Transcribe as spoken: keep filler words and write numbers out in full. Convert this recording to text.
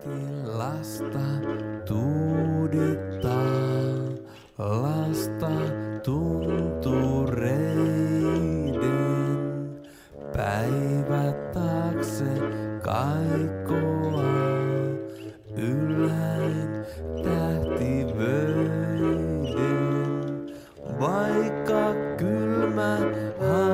Lasta tuudittaa, lasta tuntureiden, päivät taakse kaikoa, ylhäin tähtivöiden, vaikka kylmä